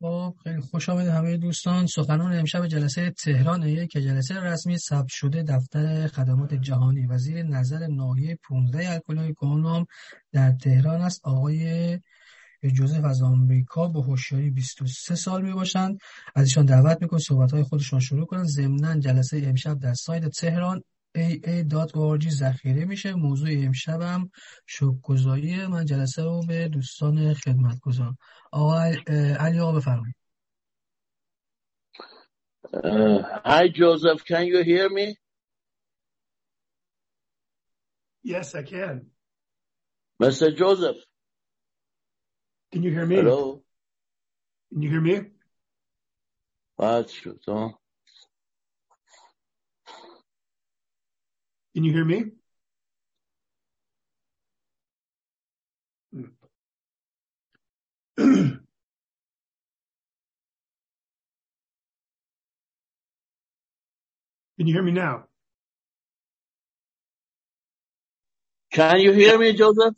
خب خیلی خوش آمدید همه دوستان. سخنان امشب جلسه تهرانه که جلسه رسمی ثبت شده دفتر خدمات جهانی و زیر نظر ناحیه 15 الکلی گمنام در تهران است. آقای جوزف از آمریکا با هوشیاری 23 سال میباشند. از ایشان دعوت میکنم صحبت‌های خودشان شروع کنند. ضمناً جلسه امشب در سایت تهران aa.org ذخیره میشه. موضوع امشبم شوک‌گذاریه. من جلسه رو به دوستان خدمت گذارم. آقای علی آقا بفرمایید. Hi Joseph, can you hear me? Yes, I can. Mr. Joseph. Can you hear me? Hello. Can you hear me? بد شد ها. Can you hear me? Can you hear me now? Can you hear me, Joseph?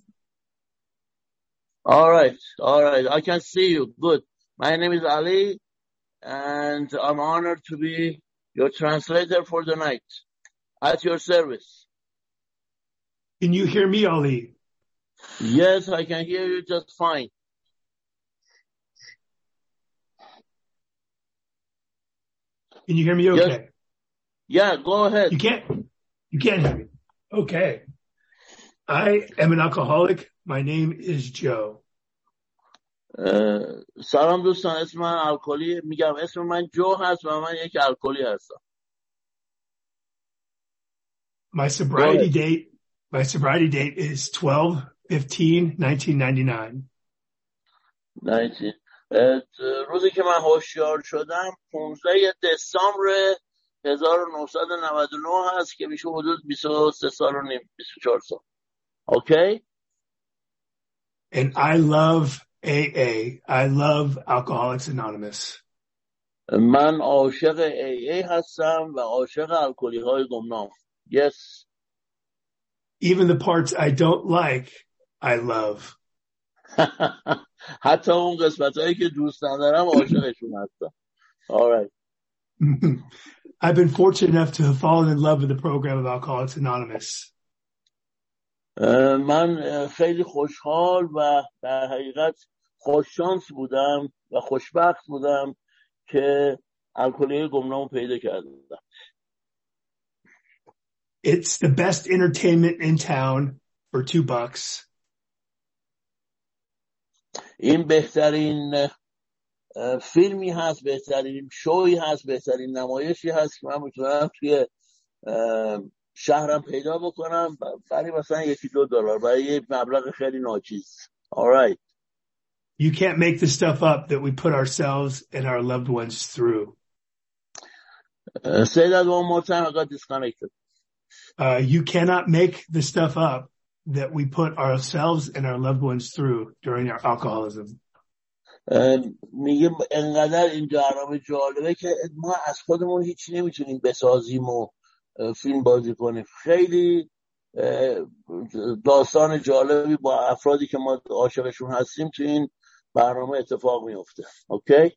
All right. I can see you. Good. My name is Ali, and I'm honored to be your translator for the night. At your service. Can you hear me, Ali? Yes, I can hear you just fine. Can you hear me okay? Yes. Yeah, go ahead. You can't hear me. Okay. I am an alcoholic. My name is Joe. سلام دوستان، اسم من الکلی میگم. اسم من جو هست و من یک الکلی هستم. My sobriety date is 12/15/1999. روزی که من هوشیار شدم 15 دسامبر 1999 هست که میشه حدود 23 سال و نیم، 24 سال. اوکی؟ And I love AA. I love Alcoholics Anonymous. من عاشق AA هستم و عاشق الکلی های گمنام. Yes. Even the parts I don't like, I love. حتی اون قسمت هایی که دوست ندارم عاشقشون هستم. All right. I've been fortunate enough to have fallen in love with the program of Alcoholics Anonymous. من خیلی خوشحال و در حقیقت خوششانس بودم و خوشبخت بودم که الکلی گمنام پیدا کردم. It's the best entertainment in town for $2. این بهترین فیلمی هست، بهترین شوی هست، بهترین نمایشی هست که من میتونم توی شهرم پیدا بکنم برای مثلا $1-2 برای یه مبلغ خیلی ناچیز. All right. You can't make the stuff up that we put ourselves and our loved ones through. Say that one more time. I got disconnected. You cannot make the stuff up that we put ourselves and our loved ones through during our alcoholism. میگه انقدر این برنامه جالبه که ما از خودمون هیچی نمیتونیم بسازیم و فیلم بازی کنیم. خیلی داستان جالبی با افرادی که ما عاشقشون هستیم تو این برنامه اتفاق میفته. Okay?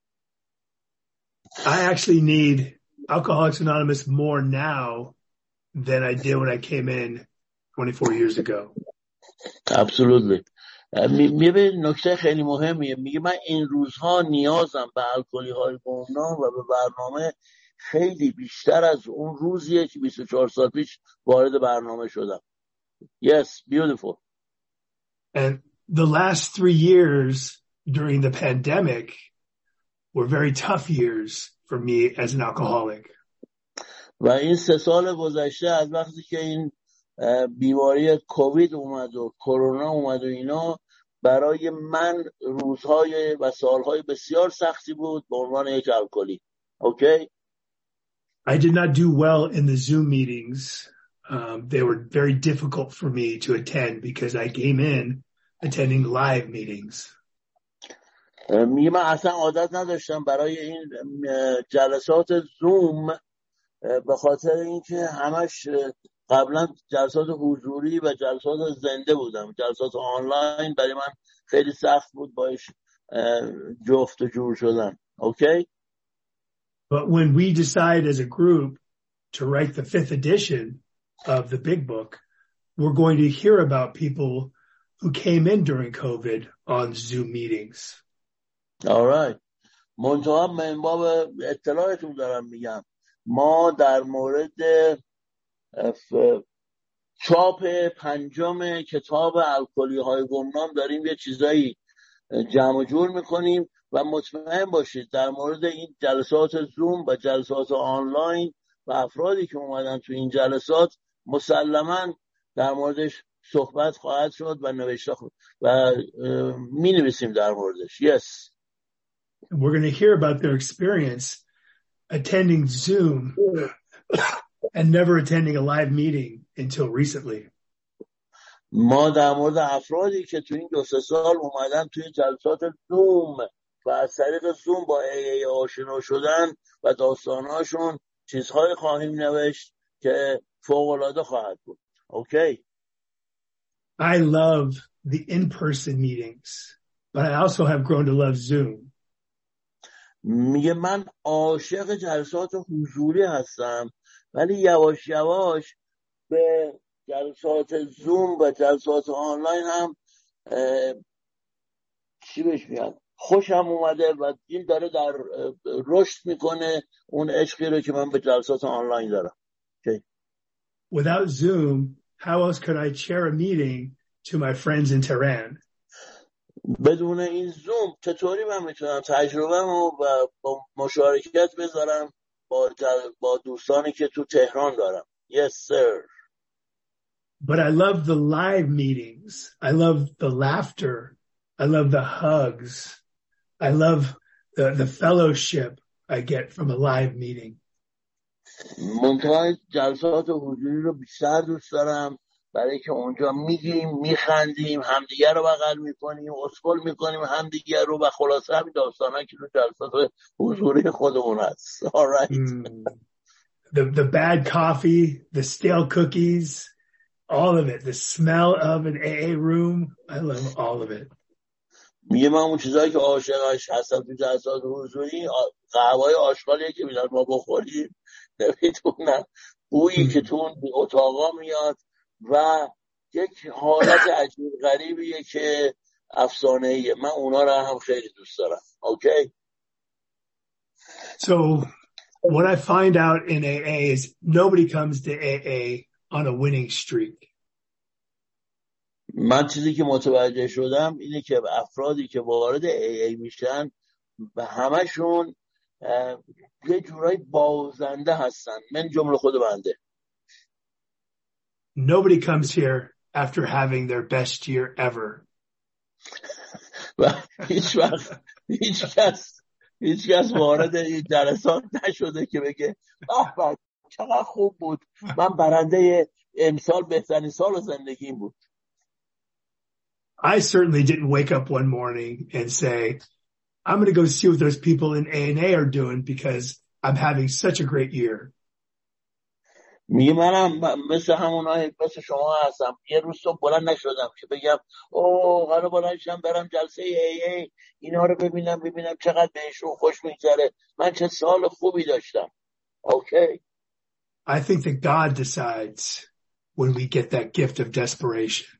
I actually need Alcoholics Anonymous more now than I did when I came in 24 years ago. Absolutely. میبینید نکته خیلی مهمیه. میگه من این روزها نیازم به الکلی های گمنام و به برنامه خیلی بیشتر از اون روزیه که 24 سال پیش وارد برنامه شدم. Yes, beautiful. And the last 3 years during the pandemic were very tough years for me as an alcoholic. و این 3 سال گذشته از وقتی که این بیماری کووید اومد و کرونا اومد و اینا برای من روزهای و سالهای بسیار سختی بود به عنوان یک الکلی. Okay? I did not do well in the Zoom meetings. They were very difficult for me to attend because I came in attending live meetings. میگه من اصلا عادت نداشتم برای این جلسات زوم به خاطر اینکه همش قبلا جلسات حضوری و جلسات زنده بودم. جلسات آنلاین برای من خیلی سخت بود باش جفت و جور شدن. Okay? But when we decide as a group to write the 5th edition of the big book, we're going to hear about people who came in during COVID on Zoom meetings. All right. منتها من باب اطلاعتون دارم میگم ما در مورد چاپ 5م کتاب الکلی های گمنام داریم یه چیزایی جمع و جور میکنیم و مطمئن باشید در مورد این جلسات زوم و جلسات آنلاین و افرادی که اومدن تو این جلسات مسلماً در موردش صحبت خواهد شد و نوشته و می نویسیم در موردش. Yes. We're going to hear about their experience attending Zoom and never attending a live meeting until recently. ما در مورد افرادی که تو این 2-3 سال اومدن توی جلسات زوم و از طریق زوم با AA آشنا شدن و داستانهاشون چیزهای خواهیم نوشت که فوق‌العاده خواهد بود. Okay. I love the in-person meetings, but I also have grown to love Zoom. میگه من عاشق جلسات حضوری هستم ولی یواش یواش به جلسات زوم و جلسات آنلاین هم چی بهش میگن خوشم اومده و این داره در رشد میکنه اون عشقی رو که من به جلسات آنلاین دارم. Okay. Without Zoom, how else could I chair a meeting to my friends in Tehran? بدون این زوم چطوری من میتونم تجربه‌مو و با مشارکت بذارم با دوستانی که تو تهران دارم. Yes sir. But I love the live meetings. I love the laughter. I love the hugs. I love the fellowship I get from a live meeting. منتها جلسات حضوری رو بیشتر دوست دارم برای که اونجا میگیم میخندیم همدیگر رو بغل میکنیم اسکل میکنیم همدیگر رو و خلاصه همین داستانا که تو جلسات حضوری خودمون هست. All right. The bad coffee, the stale cookies, all of it. The smell of an AA room. I love all of it. میگه من اون چیزایی که عاشقش هستم تو جلسات حضوری قهوه‌های آشغالیه که میدن ما بخوریم نمیتونم بویی که تو اون اتاقا میاد و یک حالت عجیب غریبیه که افسانه‌ایه. من اونا رو هم خیلی دوست دارم. Okay. So what I find out in AA is nobody comes to AA on a winning streak. من چیزی که متوجه شدم اینه که افرادی که وارد AA میشن و همشون یه جورایی بازنده هستن من جمله خود بنده. Nobody comes here after having their best year ever. و هیچ کس وارد این جلسات نشده که بگه آه چقدر خوب بود من برنده امسال بهترین سال زندگیم بود. I certainly didn't wake up one morning and say, I'm going to go see what those people in A&A are doing because I'm having such a great year. میگه منم مثل همونای مثل شما هستم یه روز صبح بلند نشدم که بگم قرار بلند شدم برم جلسه AA اینا رو ببینم چقدر بهشون خوش میگذره من چه سال خوبی داشتم. Okay. I think that God decides when we get that gift of desperation.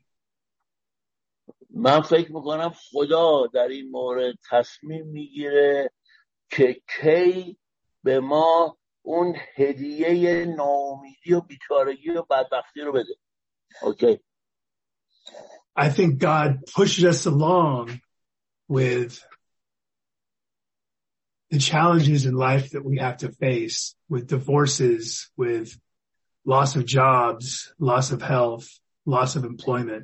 من فکر میکنم خدا در این مورد تصمیم میگیره که کی به ما اون هدیه ناامیدی و بیچارگی و بدبختی رو بده. Okay. I think God pushes us along with the challenges in life that we have to face, with divorces, with loss of jobs, loss of health, loss of employment.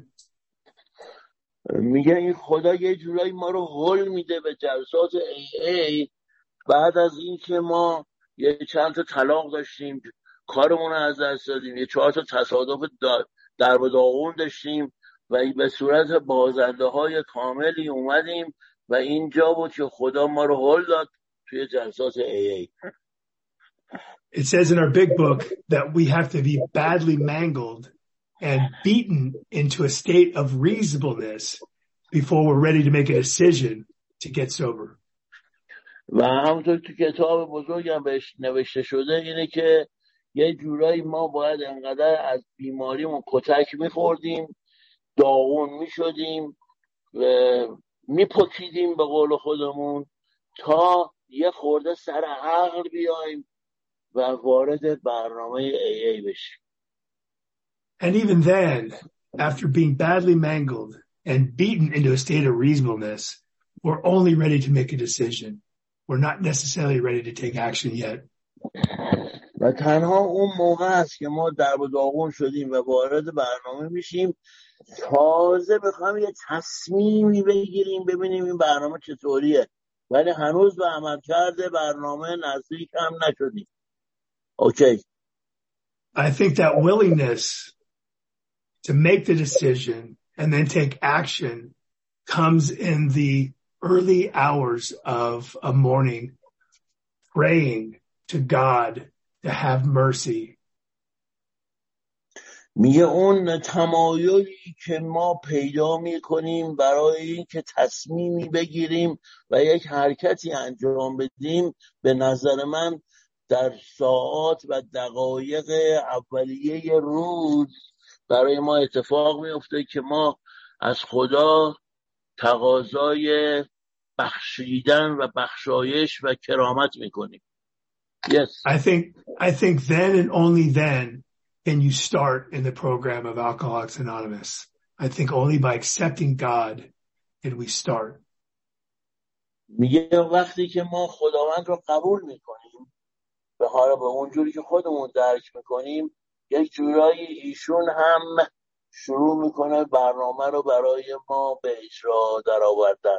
میگه این خدا یه جورایی ما رو هول میده به جلسات AA بعد از این که ما یه چند تا طلاق داشتیم کارمون رو از دست دادیم یه 4 تا تصادف در و داغون داشتیم و به صورت بازنده های کاملی اومدیم و اینجا بود که خدا ما رو هول داد توی جلسات AA. It says in our big book that we have to be badly mangled and beaten into a state of reasonableness before we're ready to make a decision to get sober. و همونطور تو کتاب بزرگم بهش نوشته شده اینه که یه جورایی ما باید انقدر از بیماریمون کتک میخوردیم، داغون میشدیم، میپکیدیم به قول خودمون تا یه خورده سر عقل بیایم و وارد برنامه AA بشیم. And even then, after being badly mangled and beaten into a state of reasonableness, we're only ready to make a decision. We're not necessarily ready to take action yet. و تنها اون موقع است که ما درب و داغون شدیم و وارد برنامه میشیم، تازه بخوایم یه تصمیمی بگیریم ببینیم این برنامه چطوریه، ولی هنوز به عمل کرده برنامه نزدیک هم نشدیم. Okay. I think that willingness to make the decision and then take action comes in the early hours of a morning, praying to God to have mercy. میگه اون تمایلی که ما پیدا میکنیم برای این که تصمیمی بگیریم و یک حرکتی انجام بدیم، به نظر من در ساعات و دقایق اولیه روز برای ما اتفاق میفته که ما از خدا تقاضای بخشیدن و بخشایش و کرامت میکنیم. Yes. I think then and only then can you start in the program of Alcoholics Anonymous. I think only by accepting God can we start. میگه وقتی که ما خداوند رو قبول میکنیم به حالا به اونجوری که خودمون درک میکنیم، یک جورایی ایشون هم شروع میکنه برنامه رو برای ما به اجرا در آوردن.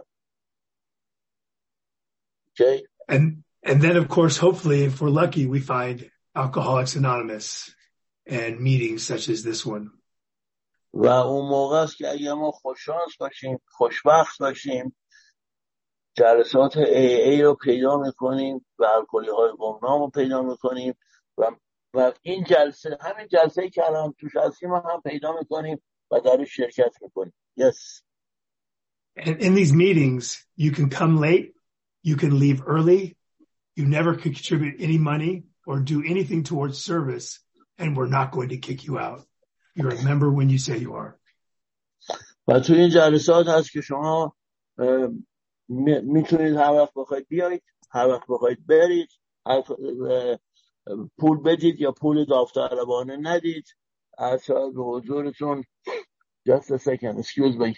Okay? And then of course, hopefully, if we're lucky, we find Alcoholics Anonymous and meetings such as this one. و اون موقع است که اگه ما خوششانس باشیم، خوشبخت باشیم، جلسات AA رو پیدا میکنیم و الکلی های گمنام رو پیدا میکنیم و این جلسه، همین جلسه‌ای که الان توش هستیم هم پیدا میکنیم و درش شرکت میکنیم. Yes. And in these meetings, you can come late, you can leave early, you never could contribute any money or do anything towards service, and we're not going to kick you out. You're a member when you say you are. و تو این جلسات هست که شما میتونید هر وقت بخواید بیایید، هر وقت بخواید برید، پول بدید یا پول داوطلبانه ندید. ارشاد به حضورتون. Just a second, excuse me.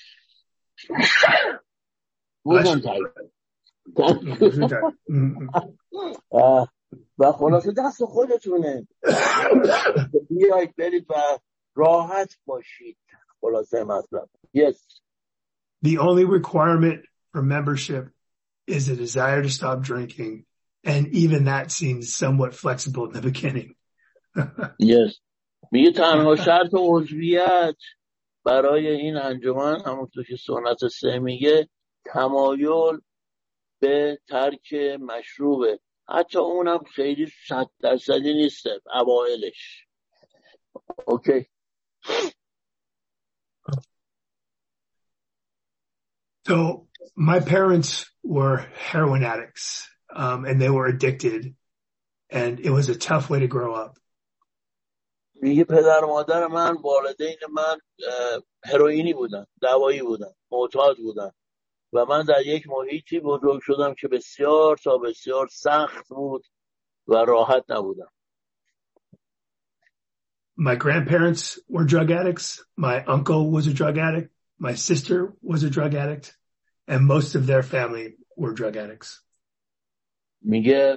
و خلاصه دست خودتونه. بیایید برید و راحت باشید. خلاصه مطلب. Yes. The only requirement for membership is a desire to stop drinking, and even that seems somewhat flexible in the beginning. Yes. میگه تنها شرط عضویت برای این انجمن همونطور که سنت 3 میگه تمایل به ترک مشروبه. حتی اونم خیلی 100% نیست اوایلش. اوکی. So my parents were heroin addicts, and they were addicted, and it was a tough way to grow up. میگه پدر مادر من، والدین من هروئینی بودن، دوایی بودن، معتاد بودن و من در یک محیطی بزرگ شدم که بسیار تا بسیار سخت بود و راحت نبودم. My grandparents were drug addicts. My uncle was a drug addict. My sister was a drug addict. And most of their family were drug addicts. میگه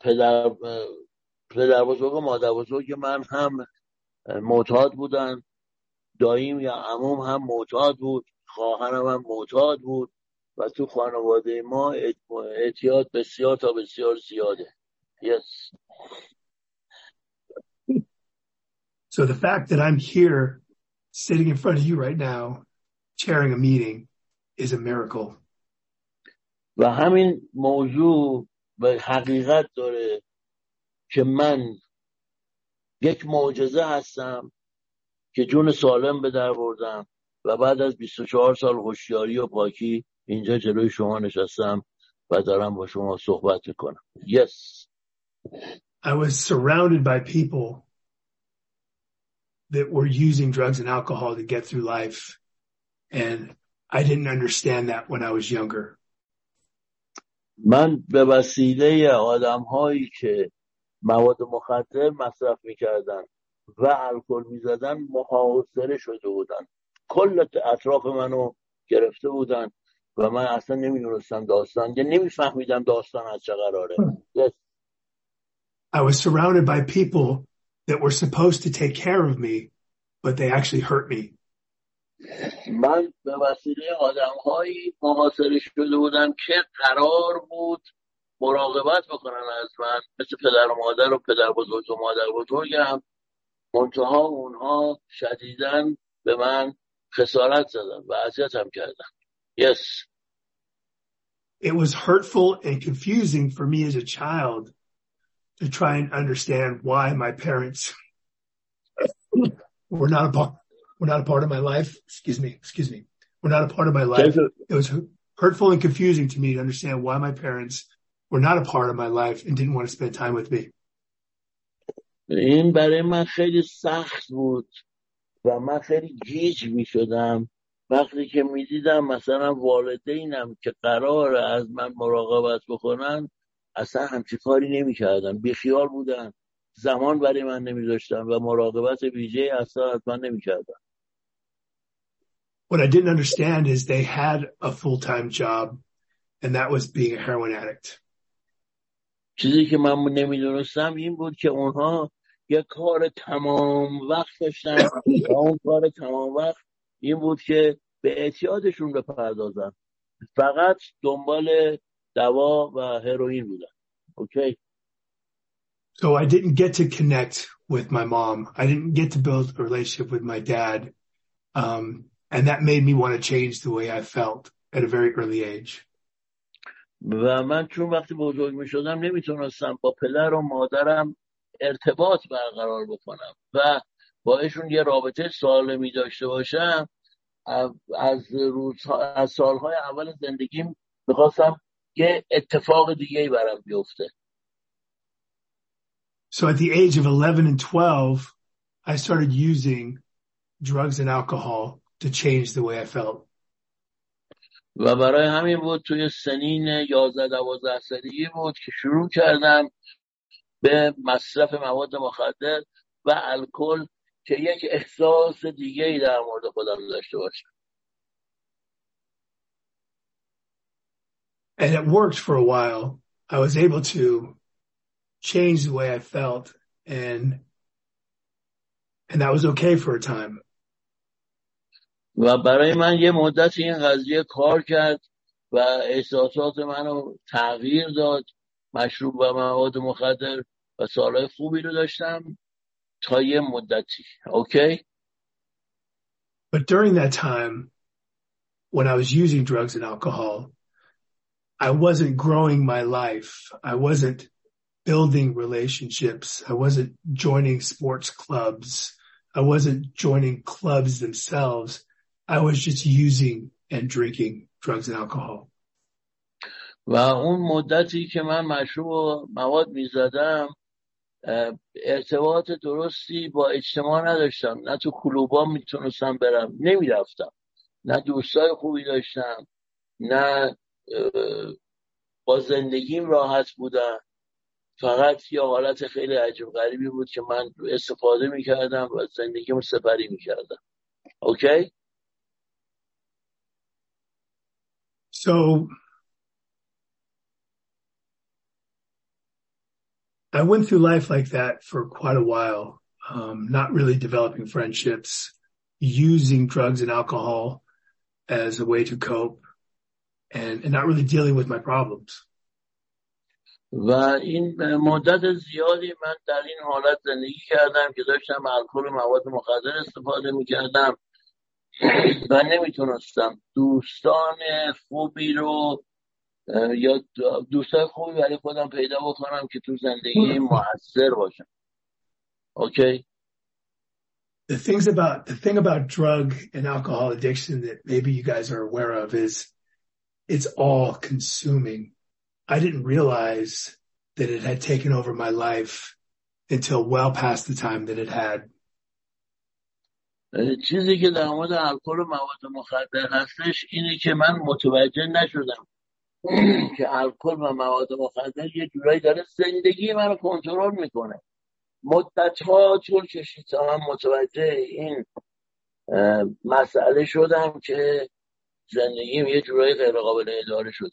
پدر بزرگ و مادر بزرگ من هم معتاد بودن، داییم یا عموم هم معتاد بود، خواهرم هم معتاد بود و تو خانواده ما اعتیاد بسیار تا بسیار زیاده. Yes. So the fact that I'm here sitting in front of you right now, chairing a meeting, is a miracle. و همین موضوع به حقیقت داره که من یک معجزه هستم که جون سالم به در بردم و بعد از 24 سال هوشیاری و پاکی اینجا جلوی شما نشستم و دارم با شما صحبت میکنم. Yes. I was surrounded by people that were using drugs and alcohol to get through life. And I didn't understand that when I was younger. من به وسیله آدم‌هایی که مواد مخدر مصرف می‌کردن و الکل می‌زدن محاصره شده بودن. کل اطراف منو گرفته بودن و من اصلا نمی‌دونستم داستان، یا نمی‌فهمیدم داستان از چه قراره. Yes. I was surrounded by people that were supposed to take care of me, but they actually hurt me. من به وسیله آدم‌هایی محاصره شده بودم که قرار بود مراقبت بکنن از من، مثل پدر و مادر و پدر بزرگ و مادر بزرگم. منتها اونها شدیداً به من خسارت زدن و اذیتم کردن. Yes. It was hurtful and confusing for me as a child to try and understand why my parents were not a part of my life. Excuse me. Were not a part of my life. It was hurtful and confusing to me to understand why my parents were not a part of my life and didn't want to spend time with me. این برای من خیلی سخت بود و من خیلی گیج می شدم وقتی که می دیدم مثلا والدینم که قرار از من مراقبت بکنن اصلا همچی کاری نمی کردن، بیخیال بودن، زمان برای من نمی داشتن و مراقبت ویژه اصلا از من نمی کردن. What I didn't understand is they had a full-time job and that was being a heroin addict. چیزی که من نمیدونستم این بود که اونها یه کار تمام وقت داشتن و اون کار تمام وقت این بود که به اعتیادشون بپردازن، فقط دنبال دوا و هروئین بودن. اوکی. So I didn't get to connect with my mom. I didn't get to build a relationship with my dad. And that made me want to change the way I felt at a very early age. و من چون وقتی بزرگ می شدم نمیتونستم با پدر و مادرم ارتباط برقرار بکنم و با ایشون یه رابطه سالمی داشته باشم، از سالهای اول زندگیم میخواستم یه اتفاق دیگه‌ای برام بیفته. So at the age of 11 and 12, I started using drugs and alcohol to change the way I felt. و برای همین بود توی سنین 11-12 سالگی بود که شروع کردم به مصرف مواد مخدر و الکل که یک احساس دیگه‌ای در مورد خودم داشته باشم. And it worked for a while. I was able to change the way I felt and that was okay for a time. و برای من یه مدت این قضیه کار کرد و احساسات منو تغییر داد. مشروب و مواد مخدر و سالهای خوبی رو داشتم تا یه مدتی. Okay? But during that time, when I was using drugs and alcohol, I wasn't growing my life. I wasn't building relationships. I wasn't joining sports clubs. I wasn't joining clubs themselves. I was just using and drinking drugs and alcohol. و اون مدتی که من مشروب و مواد میزدم ارتباط درستی با اجتماع نداشتم، نه تو کلوبا میتونستم برم، نمیرفتم، نه دوستای خوبی داشتم، نه با زندگیم راحت بودم. فقط یه حالت خیلی عجیب غریبی بود که من استفاده میکردم و زندگیم سپری میکردم. اوکی؟ So I went through life like that for quite a while, not really developing friendships, using drugs and alcohol as a way to cope, and not really dealing with my problems. و این مدت زیادی من در این حالت زندگی کردم که داشتم الکل و مواد مخدر استفاده میکردم و نمیتونستم دوستان خوبی رو یا دوستای خوبی برای خودم پیدا بکنم که تو زندگی مؤثر باشن. Okay? The thing about drug and alcohol addiction that maybe you guys are aware of is it's all consuming. I didn't realize that it had taken over my life until well past the time that it had. چیزی که در مورد الکل و مواد مخدر هستش اینه که من متوجه نشدم که الکل و مواد مخدر یه جورایی داره زندگی منو کنترل میکنه. مدت‌ها طول کشید تا من متوجه این مسئله شدم که زندگیم یه جورایی غیر قابل اداره شده.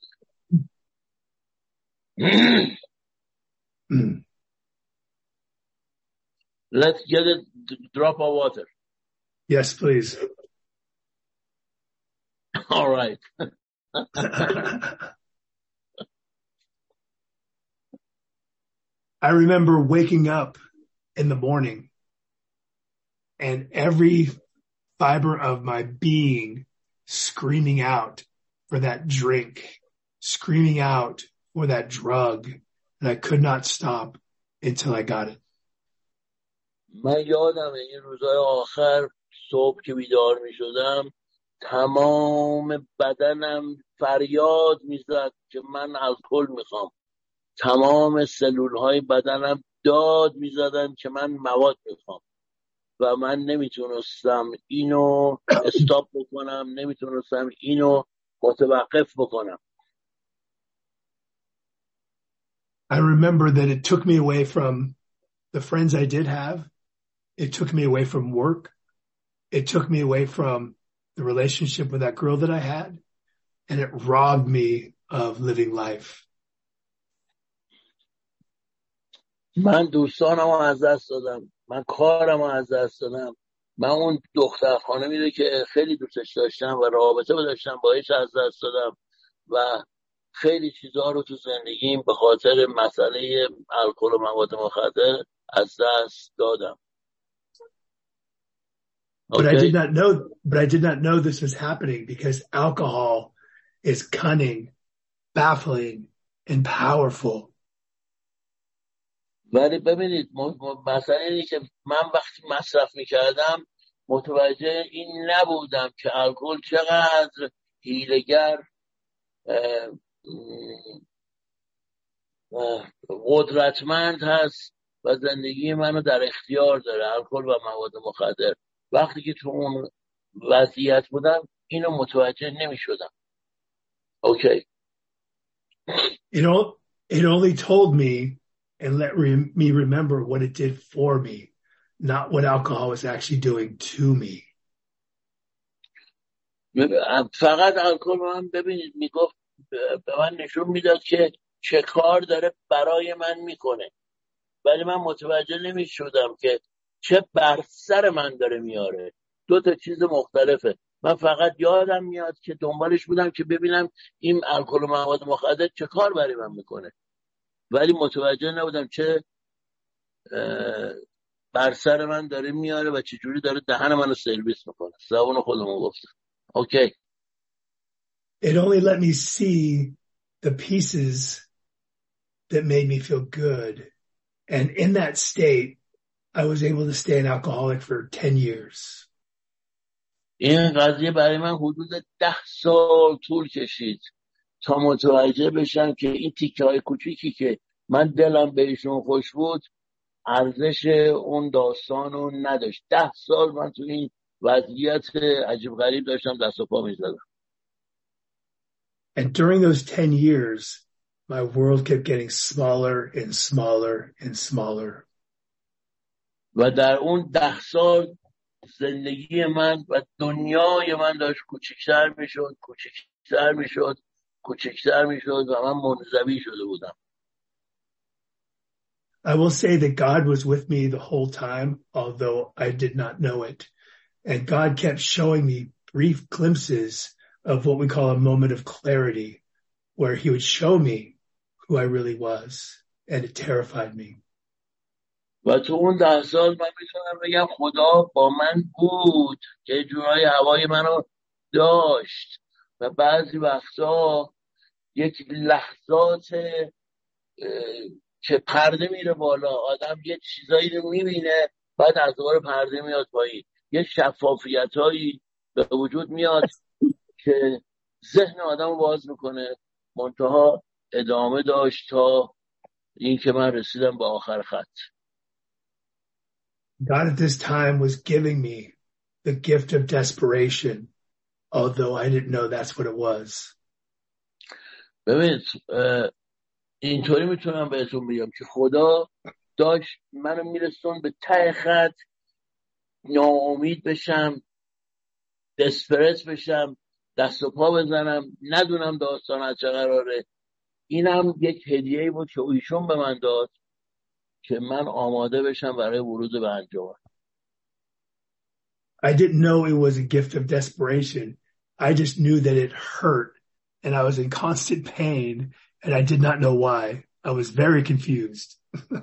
Let's get a drop of water. Yes, please. All right. I remember waking up in the morning and every fiber of my being screaming out for that drink, screaming out for that drug, and I could not stop until I got it. من یادم این روزهای آخر صبح که بیدار می شدم تمام بدنم فریاد می زد که من الکل می خوام. تمام سلول های بدنم داد می زدن که من مواد می خوام و من نمیتونستم اینو استاپ بکنم، نمیتونستم اینو متوقف بکنم. I remember that it took me away from the friends I did have. It took me away from work. It took me away from the relationship with that girl that I had. And it robbed me of living life. من دوستانم رو از دست دادم. من کارم رو از دست دادم. من اون دختر خانمی رو که خیلی دوستش داشتم و رابطه داشتم باهاش از دست دادم و خیلی چیزها رو تو زندگیم به خاطر مسئله الکل و مواد مخدر از دست دادم. But I did not know this was happening because alcohol is cunning, baffling, and powerful. ولی ببینید مسئله اینه که من وقتی مصرف میکردم متوجه این نبودم که الکل چقدر حیله‌گر قدرتمند هست و زندگی منو در اختیار داره، الکل و مواد مخدر. وقتی که تو اون وضعیت بودم اینو متوجه نمی شدم. Okay. It only told me and let me remember what it did for me, not what alcohol was actually doing to me. فقط الکل من ببینید میگفت به من نشون میداد که چه کار داره برای من میکنه، ولی من متوجه نمی شدم که چه بر سر من داره میاره. دو تا چیز مختلفه. من فقط یادم میاد که دنبالش بودم که ببینم این الکل و مواد مخدر چه کار برای من میکنه، ولی متوجه نبودم چه بر سر من داره میاره و چه جوری داره دهن منو سرویس میکنه. زبون خودمون گفتم. Okay. It only let me see the pieces that made me feel good. And in that state, I was able to stay an alcoholic for 10 years. این قضیه برای من حدود 10 سال طول کشید تا متوجه بشم که این تیکه های کوچیکی که من دلم بهشون خوش بود ارزش اون داستانو نداشت. 10 سال من تو این وضعیت عجیب غریب داشتم دست و پا می‌زدم. And during those 10 years, my world kept getting smaller and smaller and smaller. و در اون 10 سال زندگی من و دنیای من داشت کوچکتر میشد و من منزوی شده بودم. I will say that God was with me the whole time, although I did not know it. And God kept showing me brief glimpses of what we call a moment of clarity, where he would show me who I really was, and it terrified me. و تو اون 10 سال من میتونم بگم خدا با من بود که جورای هوای منو داشت و بعضی وقتا یک لحظات که پرده میره بالا، آدم یه چیزایی رو میبینه بعد از دوباره پرده میاد پایین، یه شفافیتایی به وجود میاد که ذهن آدم باز میکنه. منتها ادامه داشت تا این که من رسیدم به آخر خط. God at this time was giving me the gift of desperation, although I didn't know that's what it was. ببینید اینطوری میتونم بهتون بگم که خدا داشت منو میرسون به ته خط، ناامید بشم، دسپرت بشم، دست و پا بزنم، ندونم داستان از چه قراره. اینم یک هدیه‌ای بود که ایشون به من داد که من آماده بشم برای ورود به انجام. I didn't know it was a gift of desperation. I just knew that it hurt and I was in constant pain and I did not know why. I was very confused.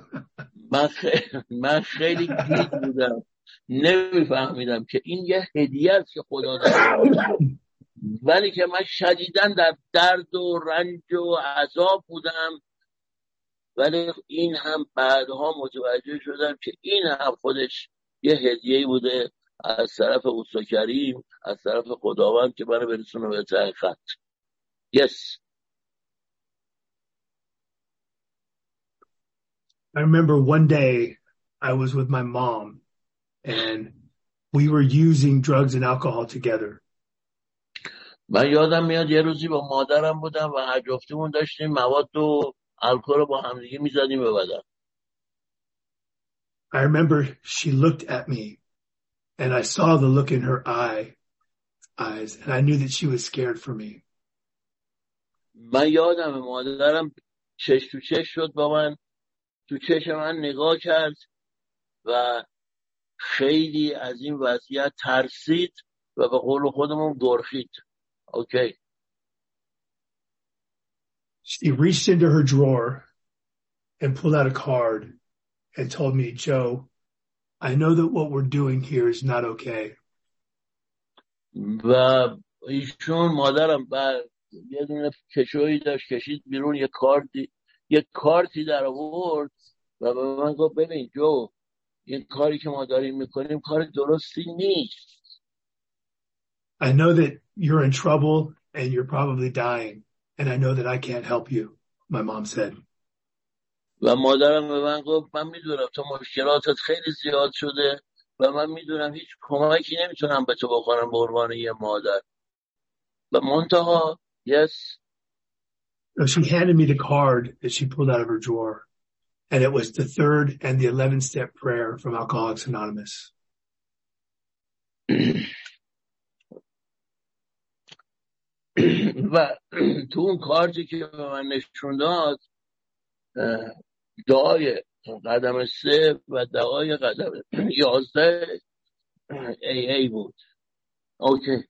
من خیلی گیج بودم، نمیفهمیدم که این یه هدیه است که خدا داد، ولی که من شدیداً در درد و رنج و عذاب بودم. ولی این هم بعدها متوجه شدم که این هم خودش یه هدیه‌ای بوده از طرف اوستا کریم، از طرف خداوند که منو برسونه به ته خط. Yes. I remember one day I was with my mom and we were using drugs and alcohol together. من یادم میاد یه روزی با مادرم بودم و هر جفتمون داشتیم مواد و الکل رو با همدیگه میزدیم به بدن. I remember she looked at me and I saw the look in her eyes and I knew that she was scared for me. من یادم مادرم چش تو چش شد با من، تو چش من نگاه کرد و خیلی از این وضعیت ترسید و به قول خودمون گرخید. Okay. She reached into her drawer and pulled out a card and told me, Joe, I know that what we're doing here is not okay. و ایشون مادرم یه دونه کشویی داشت کشید بیرون، یه کارتی در آورد و به من گفت ببین جو، این کاری که ما داریم میکنیم کار درستی نیست. I know that you're in trouble and you're probably dying and I know that I can't help you, my mom said. و مادرم به من گفت من میدونم تو مشکلاتت خیلی زیاد شده و من میدونم هیچ کمکی نمیتونم به تو بکنم به عنوان یه مادر. و منتها yes. So she handed me the card that she pulled out of her drawer and it was the 3rd and the 11th step prayer from Alcoholics Anonymous. و تو اون کارتی که به من نشون داد دعای قدم 3 و دعای قدم 11 AA بود. Okay.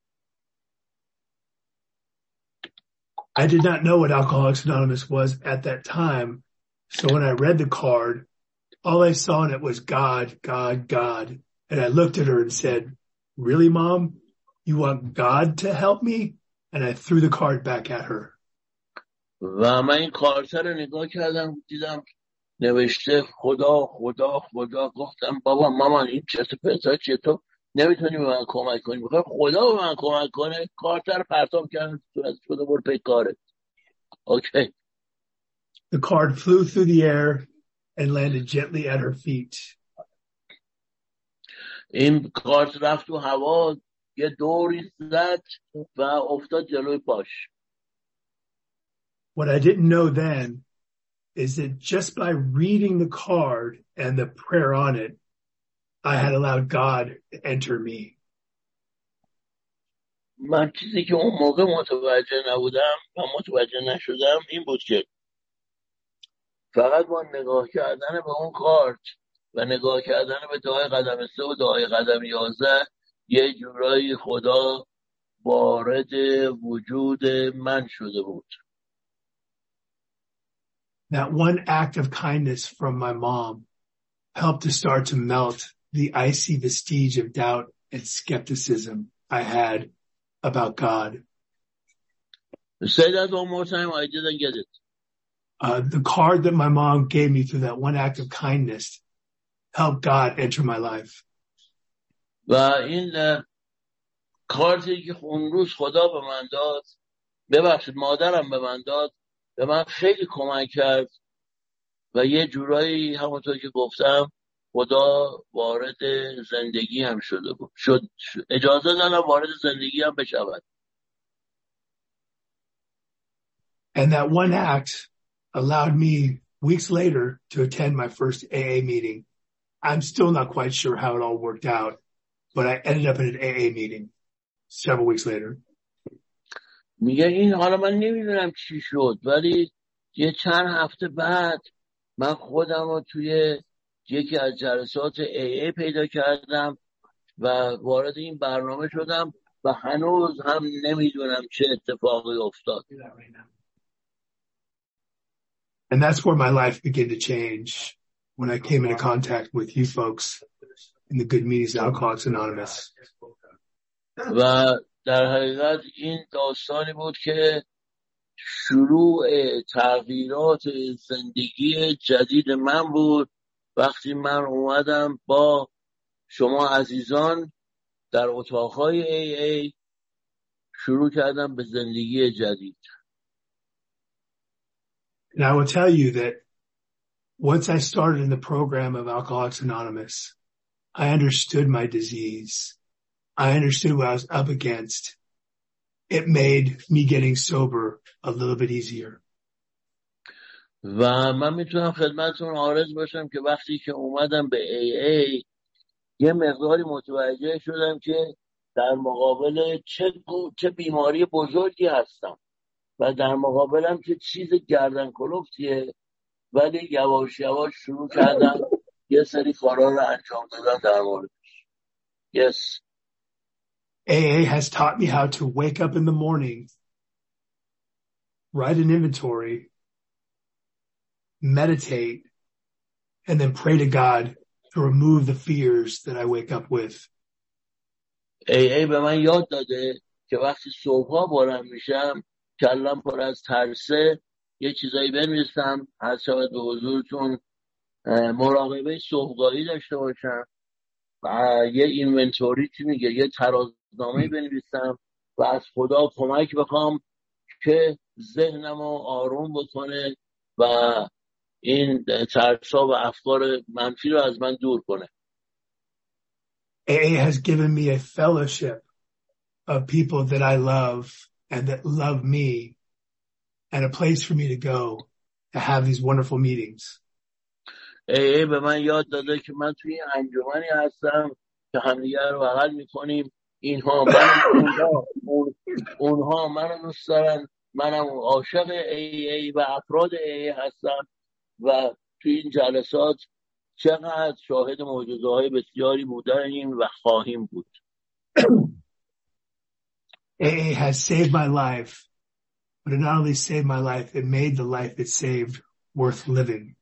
I did not know what Alcoholics Anonymous was at that time. So when I read the card, all I saw in it was God, God, God. And I looked at her and said, really, Mom? You want God to help me? And I threw the card back at her. و من این کارت رو نگاه کردم دیدم نوشته خدا خدا خدا. گفتم بابا مامان این چرت و پرتا چیه؟ تو نمیتونی به من کمک کنی، میخوای خدا به من کمک کنه. کارت رو پرتاب کردم تو از خدا برو پی کارت. Okay. The card flew through the air and landed gently at her feet. این کارت رفت تو هوا، یه دوری زد و افتاد جلوی پاش. What I didn't know then is that just by reading the card and the prayer on it, I had allowed God to enter me. من چیزی که اون موقع متوجه نبودم و متوجه نشدم این بود که فقط با نگاه کردن به اون کارت و نگاه کردن به دعای قدم 3 و دعای قدم 11 یه جورایی خدا وارد وجود من شده بود. That one act of kindness from my mom helped to start to melt the icy vestige of doubt and skepticism I had about God. Say that one more time. I didn't get it. The card that my mom gave me through that one act of kindness helped God enter my life. و این کارتی که اون روز خدا به من داد، ببخشید مادرم به من داد، به من خیلی کمک کرد و یه جورایی همونطور که گفتم خدا وارد زندگی هم شده بود، اجازه دادم وارد زندگی هم بشود. And that one act allowed me weeks later to attend my first AA meeting. I'm still not quite sure how it all worked out, but I ended up in an AA meeting several weeks later. میگه این حالا من نمیدونم چی شد، ولی یه چند هفته بعد من خودم رو توی یکی از جلسات AA پیدا کردم و وارد این برنامه شدم و هنوز هم نمیدونم چه اتفاقی افتاد. And that's where my life began to change, when I came into contact with you folks in the Good Meetings of Alcoholics Anonymous. و در حقیقت این داستانی بود که شروع تغییرات زندگی جدید من بود، وقتی من اومدم با شما عزیزان در اتاقهای AA شروع کردم به زندگی جدید. And I will tell you that once I started in the program of Alcoholics Anonymous, I understood my disease. I understood what I was up against. It made me getting sober a little bit easier. و من میتونم خدمتتون عارض باشم که وقتی که اومدم به AA یه مقداری متوجه شدم که در مقابل چه بیماری بزرگی هستم و در مقابلم که چیز گردن کلفتیه، ولی یواش یواش شروع کردم یه سری کارا رو انجام دادن در موردش. Yes. AA has taught me how to wake up in the morning, write an inventory, meditate, and then pray to God to remove the fears that I wake up with. AA به من یاد داده که وقتی صبحا بلند میشم کلم پر از ترسه یه چیزایی بنویسم، هر شود به حضورتون مراقبه صبحگاهی داشته باشم و یه اینونتوری چی میگه، یه ترازنامه بنویسم و از خدا کمک بخوام که ذهنمو آروم بکنه و این ترسا و افکار منفی رو از من دور کنه. AA has given me a fellowship of people that I love and that love me, and a place for me to go to have these wonderful meetings. AA به من یاد داده که من توی این انجمنی هستم که همدیگر رو بغل میکنیم، اونها منو دوست دارن، منم عاشق AA و افراد AA هستم و توی این جلسات چقدر شاهد معجزه‌های بسیاری بودیم و خواهیم بود. AA has saved my life, but it not only saved my life, it made the life it saved worth living.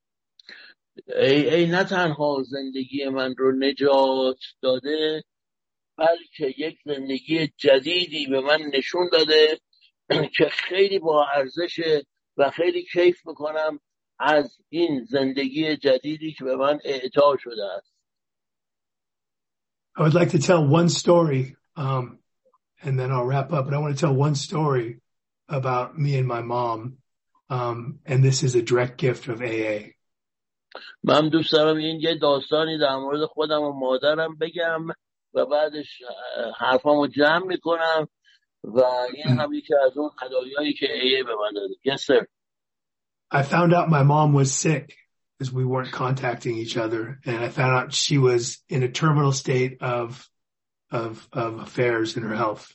AA نه تنها زندگی من رو نجات داده، بلکه یک زندگی جدیدی به من نشون داده که خیلی با ارزشه و خیلی کیف میکنم از این زندگی جدیدی که به من اعطا شده است. I would like to tell one story, and then I'll wrap up, but I want to tell one story about me and my mom, and this is a direct gift of AA. من دوست دارم این یه داستانی در مورد خودم و مادرم بگم و بعدش حرفامو جمع میکنم و این هم یکی از اون هدایایی که AA به من داده. Yes, sir. I found out my mom was sick as we weren't contacting each other, and I found out she was in a terminal state of affairs in her health.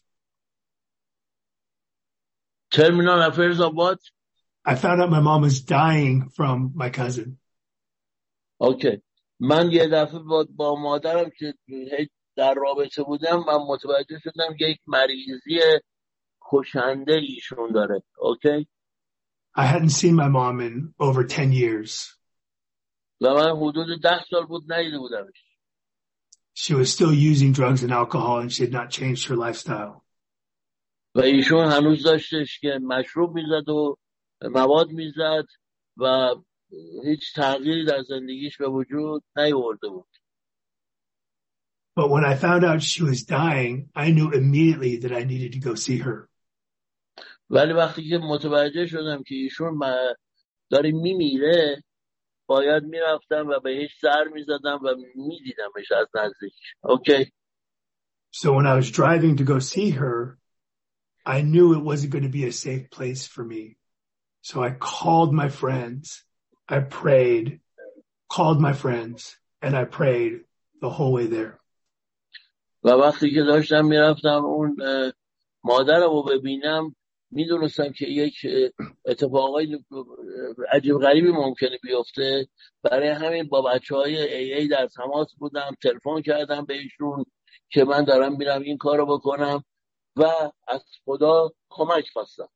Terminal affairs of what? I found out my mom was dying from my cousin. Okay. من یه دفعه با مادرم که در رابطه بودم من متوجه شدم یک مریضی کشنده ایشون داره. Okay. I hadn't seen my mom in over 10 years. و من حدود 10 سال بود ندیده بودمش. She was still using drugs and alcohol, and she had not changed her lifestyle. و ایشون هنوز داشتش که مشروب میزد و مواد میزد و هیچ تغییری در زندگیش به وجود نیاورده بود. But when I found out she was dying, I knew immediately that I needed to go see her. ولی وقتی که متوجه شدم که ایشون داره میمیره باید میرفتم و بهش سر میزدم و میدیدمش از نزدیک. Okay. So when I was driving to go see her, I knew it wasn't going to be a safe place for me. So I called my friends. I prayed, called my friends, and I prayed the whole way there. و وقتی که داشتم میرفتم اون مادرم رو ببینم میدونستم که یک اتفاقای عجیب غریبی ممکنه بیفته. برای همین با بچهای ای در تماس بودم، تلفن کردم بهشون که من دارم میرم این کارو بکنم و از خدا کمک خواستم.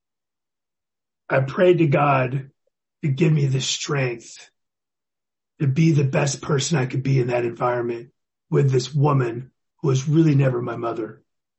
I prayed to God to give me the strength to be the best person I could be in that environment with this woman who was really never my mother.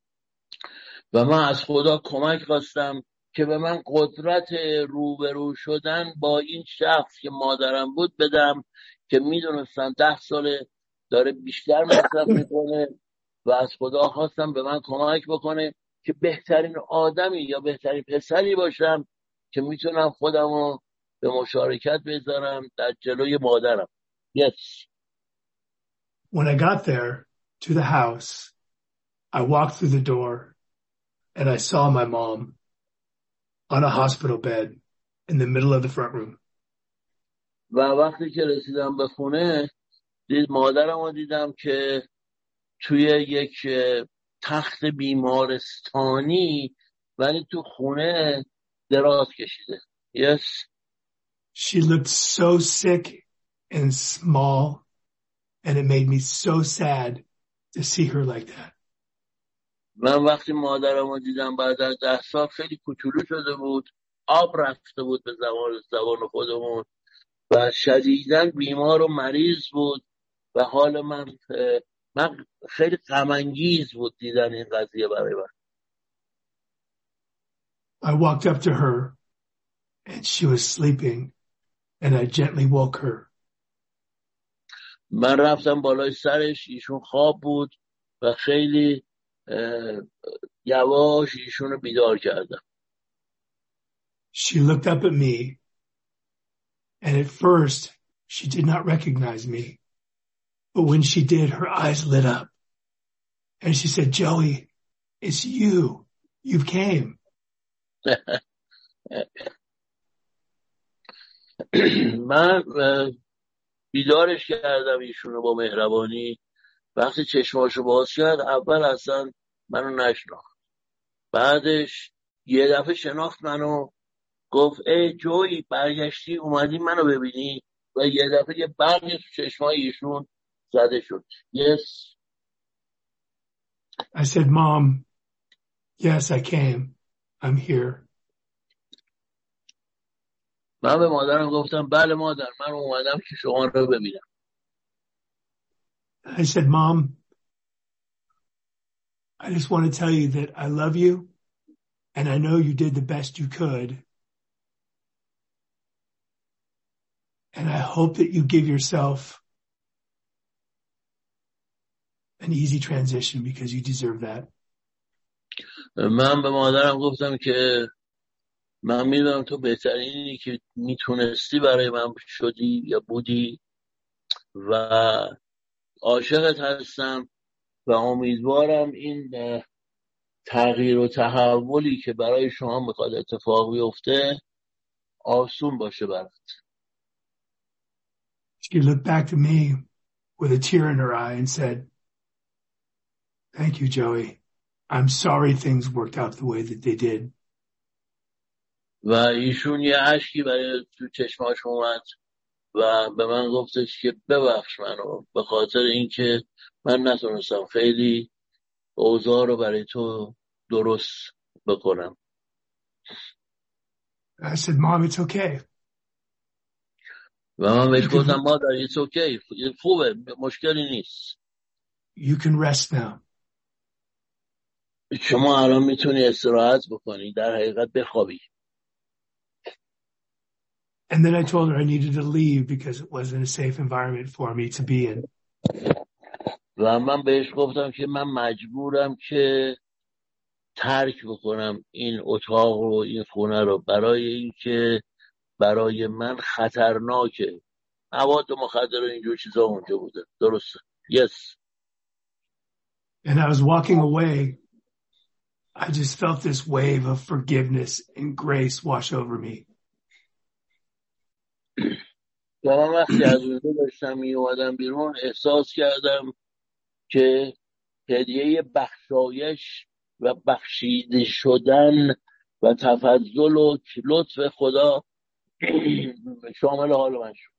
و من از خدا کمک خواستم که به من قدرت روبرو شدن با این شخص که مادرم بود بدم که میدونستم 10 ساله داره بیشتر مصرف میکنه و از خدا خواستم به من کمک بکنه که بهترین آدمی یا بهترین پسری باشم که میتونم خودمو به مشارکت بذارم در جلوی مادرم. Yes. When I got there to the house, I walked through the door and I saw my mom on a hospital bed in the middle of the front room. و وقتی که رسیدم به خونه مادرم رو دیدم که توی یک تخت بیمارستانی ولی تو خونه دراز کشیده. Yes. She looked so sick and small and it made me so sad to see her like that. من وقتی مادرم رو دیدم بعد از 10 سال خیلی کوچولو شده بود، آب رفته بود به زبان خودمون و شدیداً بیمار و مریض بود و حال من خیلی غم انگیز بود دیدن این قضیه برای من. I walked up to her and she was sleeping and I gently woke her. من رفتم بالای سرش، ایشون خواب بود و خیلی یواش ایشون رو بیدار کردم. She looked up at me and at first she did not recognize me. But when she did, her eyes lit up and she said, Joey, it's you. You came. من بیدارش کردم ایشون رو با مهربانی. وقتی چشماشو باز کرد اول اصلا منو نشناخت، بعدش یه دفعه شناخت منو، گفت ای جوی برگشتی اومدی منو ببینی و یه دفعه یه برقی تو چشمای ایشون زده شد. Yes. I said, Mom, yes, I came. I'm here. من به مادرم گفتم بله مادر من اومدم که شما رو ببینم. I said, Mom, I just want to tell you that I love you and I know you did the best you could. And I hope that you give yourself an easy transition because you deserve that. من به مادرم گفتم که من میدونم تو بهترینی که میتونستی برای من شدی یا بودی و عاشقت هستم و امیدوارم این تغییر و تحولی که برای شما میخواد اتفاق بیفته آسون باشه برات. She looked back to me with a tear in her eye and said, thank you, Joey. I'm sorry things worked out the way that they did. و ایشون یه اشکی برای تو چشماش اومد و به من گفتش که ببخش منو به خاطر اینکه من نتونستم خیلی اوضاع رو برای تو درست بکنم. I said, Mom, it's okay. و من بهش گفتم مادر it's okay. خوبه مشکلی نیست. You can rest now. شما الان میتونی استراحت بکنی، در حقیقت بخوابی. And then I told her I needed to leave because it wasn't a safe environment for me to be in. و من بهش گفتم که من مجبورم که ترک بکنم این اتاق رو، این خونه رو، برای اینکه برای من خطرناکه. مواد مخدر و اینجور چیزا اونجا بوده. درسته. Yes. And I was walking away. I just felt this wave of forgiveness and grace wash over me. و من وقتی از اونجا داشتم می اومدم بیرون احساس کردم که هدیه بخشایش و بخشیده شدن و تفضل و لطف خدا شامل حال من شد.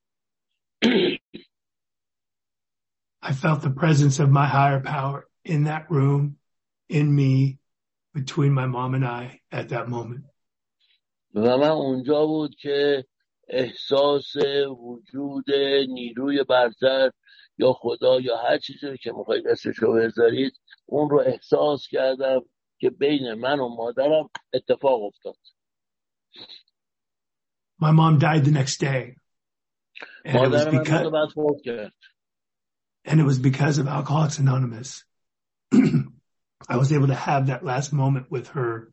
I felt the presence of my higher power in that room, in me, between my mom and I at that moment. و من اونجا بود که احساس وجود نیروی برتر یا خدا یا هر چیزی که میخواید اسمشو بذارید اون رو احساس کردم که بین من و مادرم اتفاق افتاد. My mom died the next day. And it was because of Alcoholics Anonymous. I was able to have that last moment with her.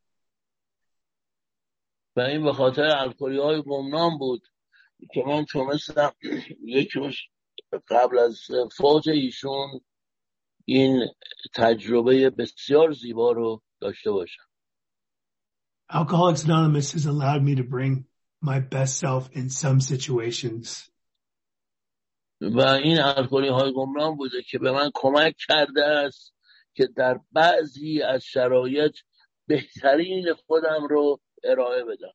و این به خاطر الکلی‌های گمنام بود که من تونستم یک روز قبل از فوت ایشون این تجربه بسیار زیبا رو داشته باشم. Alcoholics Anonymous has allowed me to bring my best self in some situations. و این الکلی‌های گمنام بوده که به من کمک کرده است که در بعضی از شرایط بهترین خودم رو ارائه بدم.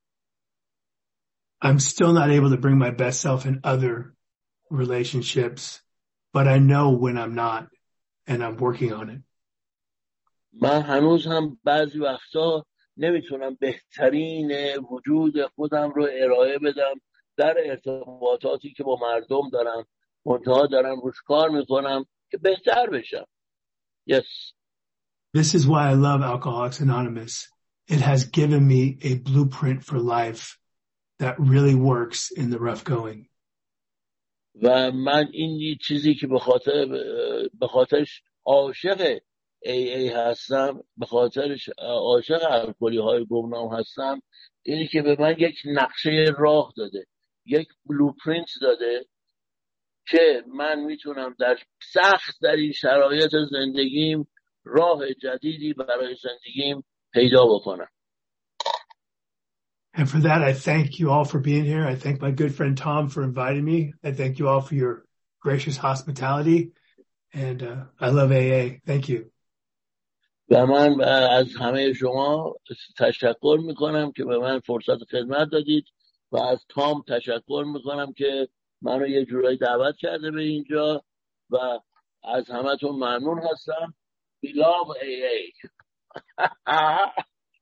I'm still not able to bring my best self in other relationships, but I know when I'm not, and I'm working on it. من هنوز هم بعضی وقتا نمیتونم بهترین وجود خودم رو ارائه بدم در ارتباطاتی که با مردم دارم. منتها دارم روش کار میکنم که بهتر بشم. Yes. This is why I love Alcoholics Anonymous. It has given me a blueprint for life that really works in the rough going. و من این چیزی که به خاطرش عاشق AA هستم، به خاطرش عاشق الکلی‌های گمنام هستم، اینی که به من یک نقشه راه داده، یک بلوپرینت داده که من میتونم در این شرایط زندگیم راه جدیدی برای زندگیم پیدا بکنم. And for that, I thank you all for being here. I thank my good friend Tom for inviting me. I thank you all for your gracious hospitality. And I love AA. Thank you. و من از همه شما تشکر میکنم که به من فرصت خدمت دادید و از تام تشکر میکنم که منو یه جورایی دعوت کرده به اینجا و از همتون ممنون هستم. We love AA.